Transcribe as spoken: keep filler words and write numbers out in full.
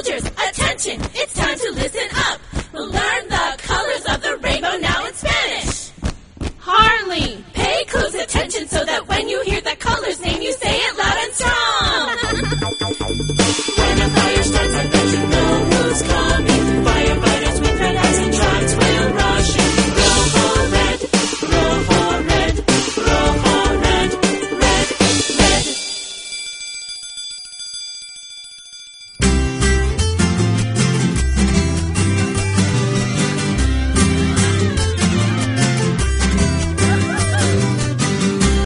soldiers, attention, it's time to listen up. We'll learn the colors of the rainbow now in Spanish. Harley, pay close attention